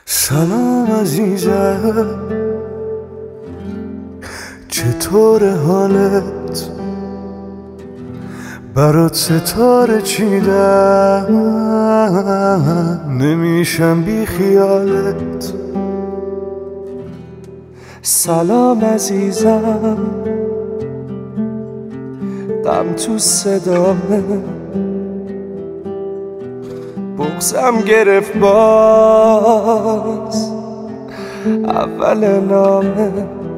سلام عزیزم، چطور حالت؟ برات ستاره چیدم، نمیشم بی خیالت. سلام عزیزم، غم تو صدامه، بغضم گرفت باز اول نامه.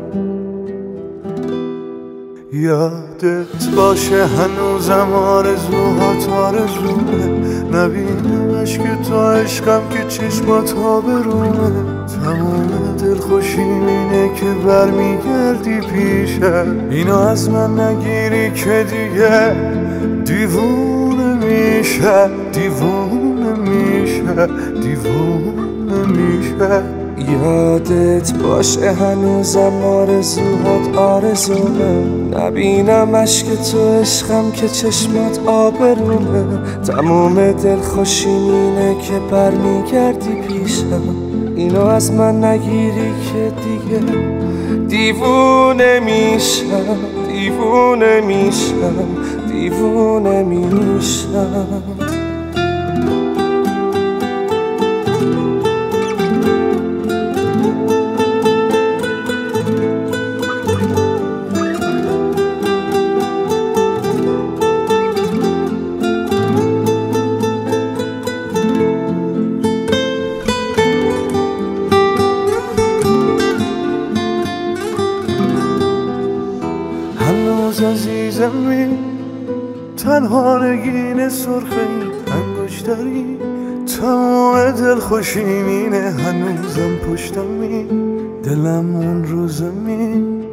یادت باشه هنوزم آرزوهات آرزومه، نبینم عشق تو عشقم که چشمات آبرومه. تمام دلخوشیم اینه که برمیگردی پیشم، اینو از من نگیری که دیگه دیوونه میشه، دیوونه میشه، دیوونه میشه. یادت باشه هنوزم آرزوهات آرزومه، نبینم عشق تو عشقم که چشمات آبرومه. تموم دلخوشیم اینه که برمیگردی پیشم، اینو از من نگیری که دیگه دیوونه میشم، دیوونه میشم، دیوونه میشم. هنوز عزیزمی، تنها نگین سرخی انگشتری، تمام دلخوشیم اینه هنوزم پشتمی، دلم اون رو زمین.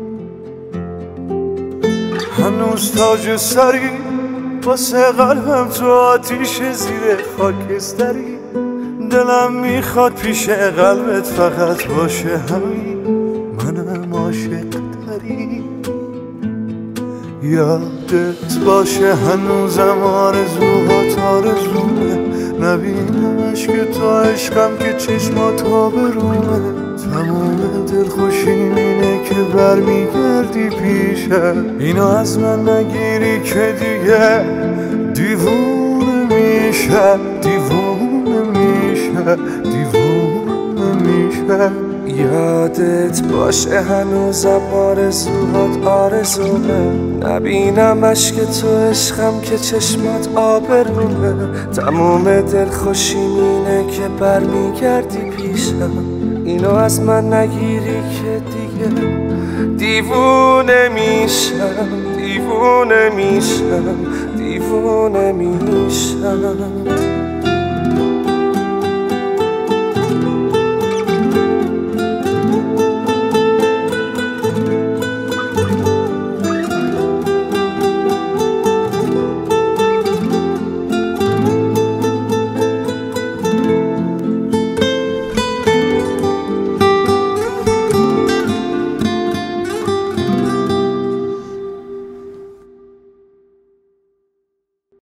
هنوز تاج سری واسه قلبم تو آتیش زیر خاکستری، دلم میخواد پیش قلبت فقط باشه همین، منم عاشق تری. یادت باشه هنوزم آرزوهات آرزومه، نبینم عشق تو عشقم که چشمات آبرومه. تمام دلخوشیم اینه که برمیگردی پیشم، اینو از من نگیری که دیگه دیوونه میشه، دیوونه میشه، دیوونه میشه. یادت باشه هنوزم آرزوهات آرزومه، نبینم عشق تو عشقم که چشمات آبرومه. تموم دلخوشیم اینه که برمیگردی پیشم، اینو از من نگیری که دیگه دیوونه میشم، دیوونه میشم، دیوونه میشم.